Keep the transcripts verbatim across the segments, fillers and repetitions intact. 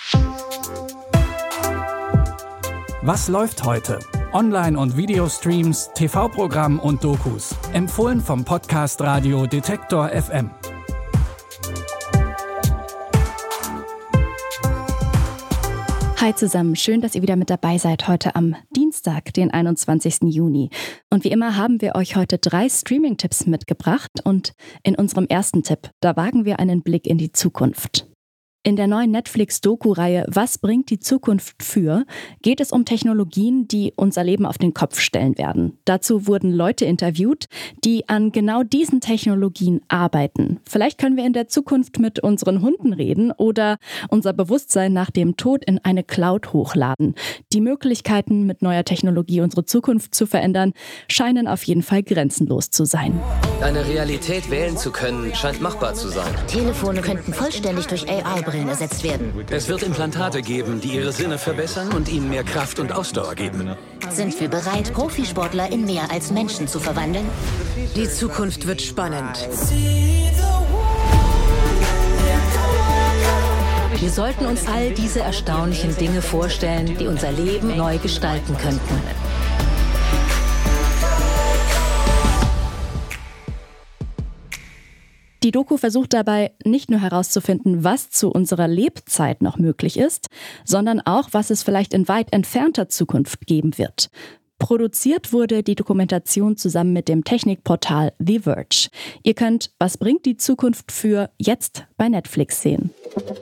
Was läuft heute? Online- und Videostreams, T V-Programm und Dokus. Empfohlen vom Podcast Radio Detektor F M. Hi zusammen, schön, dass ihr wieder mit dabei seid heute am Dienstag, den einundzwanzigsten Juni. Und wie immer haben wir euch heute drei Streaming-Tipps mitgebracht und in unserem ersten Tipp, da wagen wir einen Blick in die Zukunft. In der neuen Netflix-Doku-Reihe Was bringt die Zukunft für? Geht es um Technologien, die unser Leben auf den Kopf stellen werden. Dazu wurden Leute interviewt, die an genau diesen Technologien arbeiten. Vielleicht können wir in der Zukunft mit unseren Hunden reden oder unser Bewusstsein nach dem Tod in eine Cloud hochladen. Die Möglichkeiten, mit neuer Technologie unsere Zukunft zu verändern, scheinen auf jeden Fall grenzenlos zu sein. Eine Realität wählen zu können, scheint machbar zu sein. Telefone könnten vollständig durch A I-Brillen ersetzt werden. Es wird Implantate geben, die ihre Sinne verbessern und ihnen mehr Kraft und Ausdauer geben. Sind wir bereit, Profisportler in mehr als Menschen zu verwandeln? Die Zukunft wird spannend. Wir sollten uns all diese erstaunlichen Dinge vorstellen, die unser Leben neu gestalten könnten. Die Doku versucht dabei nicht nur herauszufinden, was zu unserer Lebzeit noch möglich ist, sondern auch, was es vielleicht in weit entfernter Zukunft geben wird. Produziert wurde die Dokumentation zusammen mit dem Technikportal The Verge. Ihr könnt Was bringt die Zukunft für jetzt bei Netflix sehen.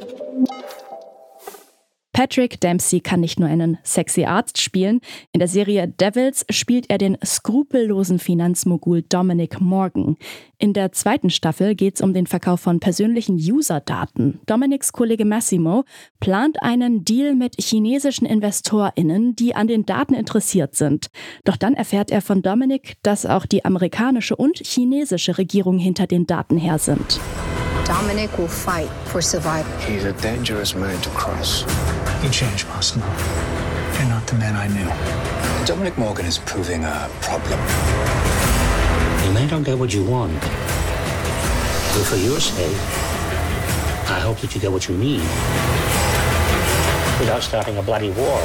Patrick Dempsey kann nicht nur einen sexy Arzt spielen. In der Serie Devils spielt er den skrupellosen Finanzmogul Dominic Morgan. In der zweiten Staffel geht es um den Verkauf von persönlichen User-Daten. Dominics Kollege Massimo plant einen Deal mit chinesischen InvestorInnen, die an den Daten interessiert sind. Doch dann erfährt er von Dominic, dass auch die amerikanische und chinesische Regierung hinter den Daten her sind. Dominic will fight for survival. He's a dangerous man to cross. You changed, Massimo. You're not the man I knew. Dominic Morgan is proving a problem. You may not get what you want, but for your sake, I hope that you get what you need without starting a bloody war.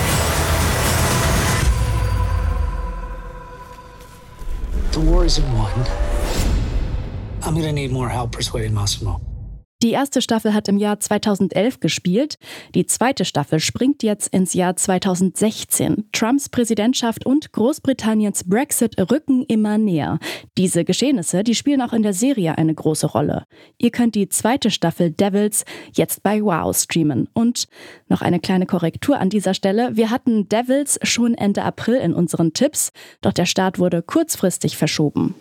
The war isn't won. I'm gonna need more help persuading Massimo. Die erste Staffel hat im Jahr zweitausendelf gespielt. Die zweite Staffel springt jetzt ins Jahr zweitausendsechzehn. Trumps Präsidentschaft und Großbritanniens Brexit rücken immer näher. Diese Geschehnisse, die spielen auch in der Serie eine große Rolle. Ihr könnt die zweite Staffel Devils jetzt bei Wow streamen. Und noch eine kleine Korrektur an dieser Stelle. Wir hatten Devils schon Ende April in unseren Tipps, doch der Start wurde kurzfristig verschoben.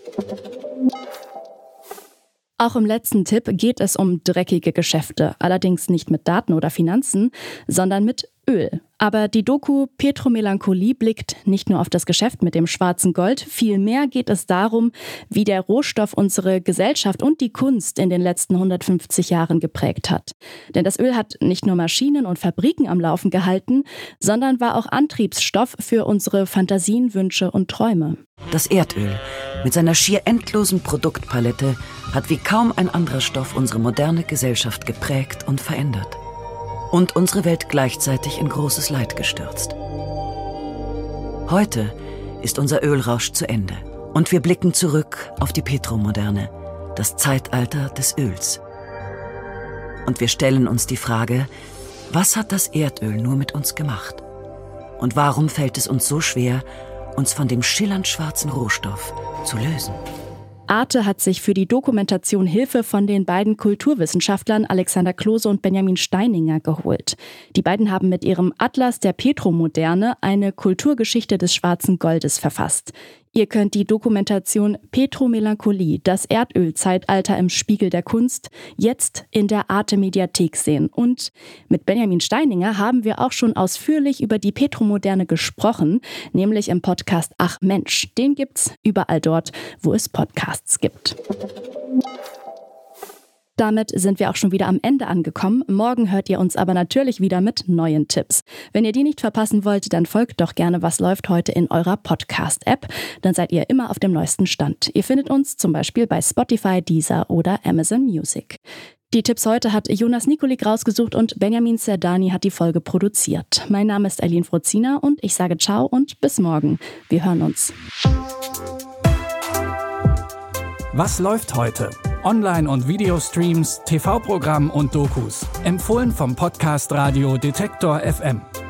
Auch im letzten Tipp geht es um dreckige Geschäfte, allerdings nicht mit Daten oder Finanzen, sondern mit Öl. Aber die Doku Petromelancholie blickt nicht nur auf das Geschäft mit dem schwarzen Gold, vielmehr geht es darum, wie der Rohstoff unsere Gesellschaft und die Kunst in den letzten hundertfünfzig Jahren geprägt hat. Denn das Öl hat nicht nur Maschinen und Fabriken am Laufen gehalten, sondern war auch Antriebsstoff für unsere Fantasien, Wünsche und Träume. Das Erdöl mit seiner schier endlosen Produktpalette hat wie kaum ein anderer Stoff unsere moderne Gesellschaft geprägt und verändert. Und unsere Welt gleichzeitig in großes Leid gestürzt. Heute ist unser Ölrausch zu Ende und wir blicken zurück auf die Petromoderne, das Zeitalter des Öls. Und wir stellen uns die Frage, was hat das Erdöl nur mit uns gemacht? Und warum fällt es uns so schwer, uns von dem schillernd schwarzen Rohstoff zu lösen? Arte hat sich für die Dokumentation Hilfe von den beiden Kulturwissenschaftlern Alexander Klose und Benjamin Steininger geholt. Die beiden haben mit ihrem Atlas der Petromoderne eine Kulturgeschichte des schwarzen Goldes verfasst. Ihr könnt die Dokumentation Petromelancholie, das Erdölzeitalter im Spiegel der Kunst, jetzt in der Arte-Mediathek sehen. Und mit Benjamin Steininger haben wir auch schon ausführlich über die Petromoderne gesprochen, nämlich im Podcast Ach Mensch. Den gibt's überall dort, wo es Podcasts gibt. Damit sind wir auch schon wieder am Ende angekommen. Morgen hört ihr uns aber natürlich wieder mit neuen Tipps. Wenn ihr die nicht verpassen wollt, dann folgt doch gerne Was läuft heute in eurer Podcast-App. Dann seid ihr immer auf dem neuesten Stand. Ihr findet uns zum Beispiel bei Spotify, Deezer oder Amazon Music. Die Tipps heute hat Jonas Nikolik rausgesucht und Benjamin Zerdani hat die Folge produziert. Mein Name ist Eileen Frozina und ich sage ciao und bis morgen. Wir hören uns. Was läuft heute? Online- und Videostreams, T V-Programm und Dokus. Empfohlen vom Podcast Radio Detektor F M.